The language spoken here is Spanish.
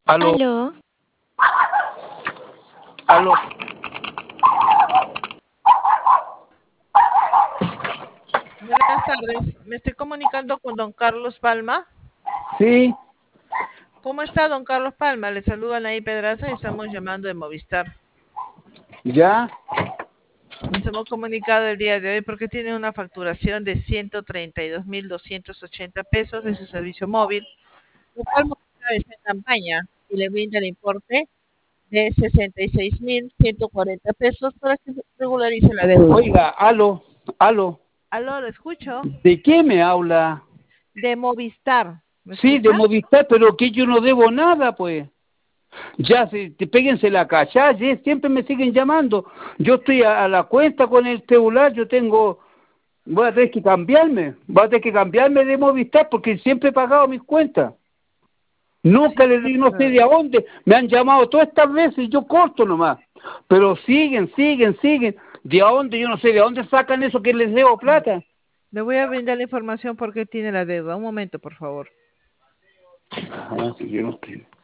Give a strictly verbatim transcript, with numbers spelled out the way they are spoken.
Aló, Aló, aló. Buenas tardes, me estoy comunicando con don Carlos Palma. Sí, ¿Cómo está don Carlos Palma? Le saluda Anaí Pedraza y estamos llamando de Movistar. ya. Nos hemos comunicado el día de hoy porque tiene una facturación de ciento treinta y dos mil doscientos ochenta pesos de su servicio móvil, lo cual Movistar está en campaña y le brinda el importe de sesenta y seis mil ciento cuarenta pesos para que regularice la deuda. Oiga, aló, aló. Aló, lo escucho. ¿De qué me habla? De Movistar. ¿Me Sí, de escucha? Movistar, pero que yo no debo nada, pues. Ya, se, te péguense la cachalle, siempre me siguen llamando. Yo estoy a, a la cuenta con el celular, yo tengo... Voy a tener que cambiarme, voy a tener que cambiarme de Movistar porque siempre he pagado mis cuentas. Nunca Sí, les di, no sé de a dónde, me han llamado todas estas veces y yo corto nomás. Pero siguen, siguen, siguen. ¿De a dónde? Yo no sé de dónde sacan eso que les debo plata. le voy a brindar la información porque tiene la deuda. Un momento, por favor. Ah, sí, yo no estoy.